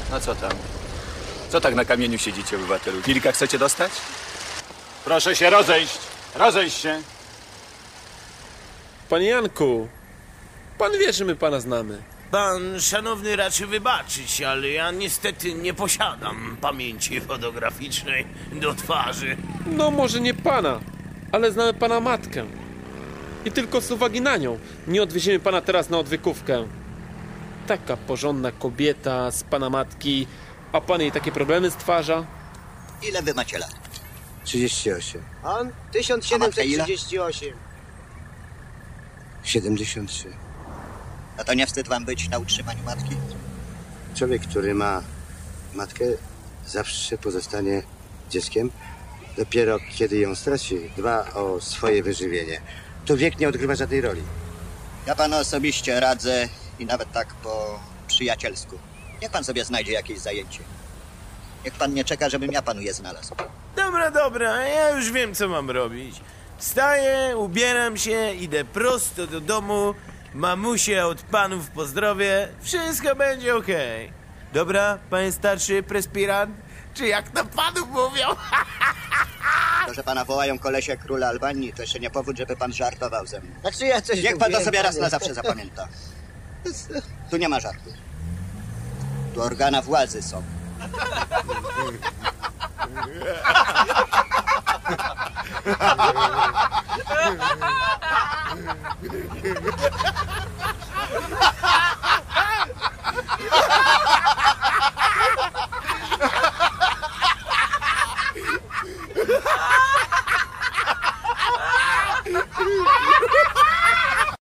No co tam? Co tak na kamieniu siedzicie, obywatelu? Wilka chcecie dostać? Proszę się rozejść. Rozejść się. Panie Janku, pan wie, że my pana znamy. Pan szanowny raczy wybaczyć, ale ja niestety nie posiadam pamięci fotograficznej do twarzy. No może nie pana, ale znamy pana matkę. I tylko z uwagi na nią nie odwieziemy pana teraz na odwykówkę. Taka porządna kobieta z pana matki, a pan jej takie problemy stwarza. Ile wy macie lat? 38. On? A matka ile? 1738. 73. No to nie wstyd wam być na utrzymaniu matki? Człowiek, który ma matkę, zawsze pozostanie dzieckiem. Dopiero kiedy ją straci, dba o swoje wyżywienie. Tu wiek nie odgrywa żadnej roli. Ja panu osobiście radzę i nawet tak po przyjacielsku. Niech pan sobie znajdzie jakieś zajęcie. Niech pan nie czeka, żebym ja panu je znalazł. Dobra, ja już wiem, co mam robić. Wstaję, ubieram się, idę prosto do domu, mamusię od panów pozdrowię, wszystko będzie okej. Dobra, panie starszy prespirant? Czy jak to panu mówią? To, że pana wołają kolesie króla Albanii, to jeszcze nie powód, żeby pan żartował ze mną. Znaczy ja coś Niech pan to mówiłem, sobie raz panie. na zawsze zapamięta. Tu nie ma żartu. Tu organa władzy są.